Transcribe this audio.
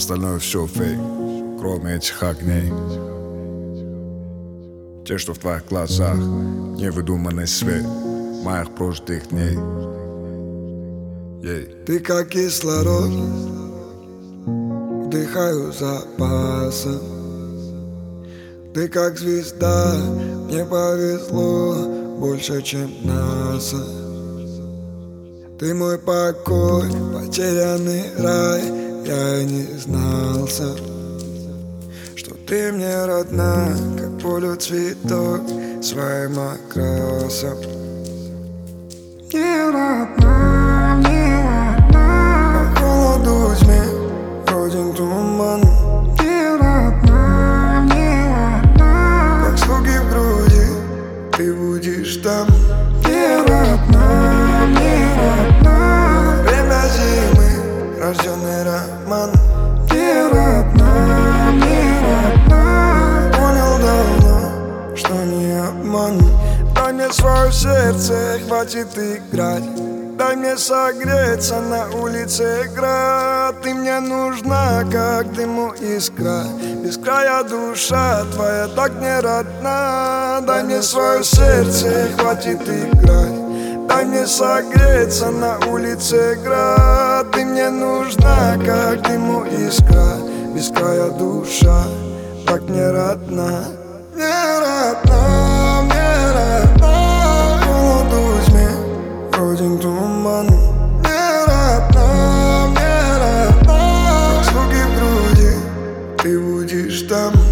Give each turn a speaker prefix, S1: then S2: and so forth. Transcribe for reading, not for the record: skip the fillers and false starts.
S1: Остальное все фейк, кроме этих огней. Те, что в твоих глазах, невыдуманный свет моих прожитых дней.
S2: Ты как кислород, вдыхаю запасом. Ты как звезда, мне повезло больше, чем НАСА. Ты мой покой, потерянный рай, я и не знался, что ты мне родна, как полю цветок своим окрасом.
S3: Не родна, не родна,
S2: По холоду тьме родин туман.
S3: не родна, не родна,
S2: Как звуки в груди, ты будешь там.
S3: не родна, не родна,
S2: Время зимы, рожденный роман.
S3: не родна, не родна.
S2: Понял давно, что не обман. Дай мне свое сердце, хватит играть. Дай мне согреться, на улице град. Ты мне нужна, как дыму искра. Бескрая душа твоя так не родна. Дай мне свое сердце, хватит играть. Дай мне согреться, на улице град. Ты мне нужна, как дыму искра. Бескрая душа так не родна. Не родна, не родна. Холоду тьме родин туман. Не родна, не родна. Как звуки в груди, ты будешь там.